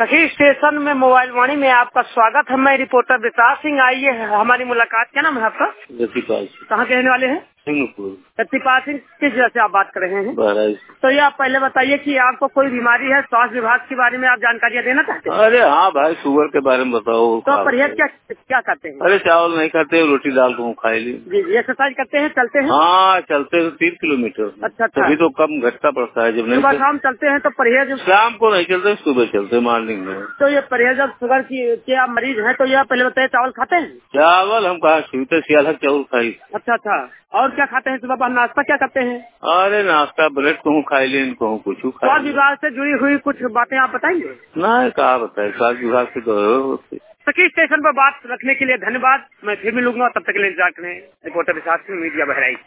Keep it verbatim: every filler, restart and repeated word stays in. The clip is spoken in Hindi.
सखी स्टेशन में मोबाइल वाणी में आपका स्वागत है। मैं रिपोर्टर विशाल सिंह, आइए हमारी मुलाकात। क्या नाम है आपका? रतिपाल। कहाँ के रहने वाले हैं? सिंहपुर। रतिपाल सिंह, किस जगह से आप बात कर रहे हैं? बहराइच। तो ये आप पहले बताइए कि आपको कोई बीमारी है, स्वास्थ्य विभाग के बारे में आप जानकारियाँ देना चाहते हैं? अरे हाँ भाई, शुगर के बारे में बताओ। तो आप परहेज क्या क्या करते हैं? अरे चावल नहीं खाते, रोटी दाल को खा ली। जी जी। एक्सरसाइज करते हैं, चलते हैं? हाँ चलते हैं तीन किलोमीटर। अच्छा अच्छा। तभी तो कम घटता पड़ता है। जब नहीं सुबह शाम चलते हैं तो परहेज? शाम को नहीं चलते, सुबह चलते मॉर्निंग में। तो ये परहेज, अब शुगर की के आप मरीज हैं तो ये पहले बताइए, चावल खाते हैं? चावल हम कहा छूते, सियालक चावल खाई। अच्छा अच्छा। और क्या खाते हैं सुबह? नाश्ता क्या करते हैं? अरे नाश्ता ब्रेड कहूँ खाई लेन, कहूँ कुछ खाई। स्वास्थ्य विभाग से जुड़ी हुई कुछ बातें आप बताएंगे? नहीं कहा बताए, स्वास्थ्य विभाग से गए। सखी स्टेशन पर बात रखने के लिए धन्यवाद। मैं फिर मिलूंगा, तब तक के लिए इंतजार करें। Reporter Vishal Singh, media Bahraich.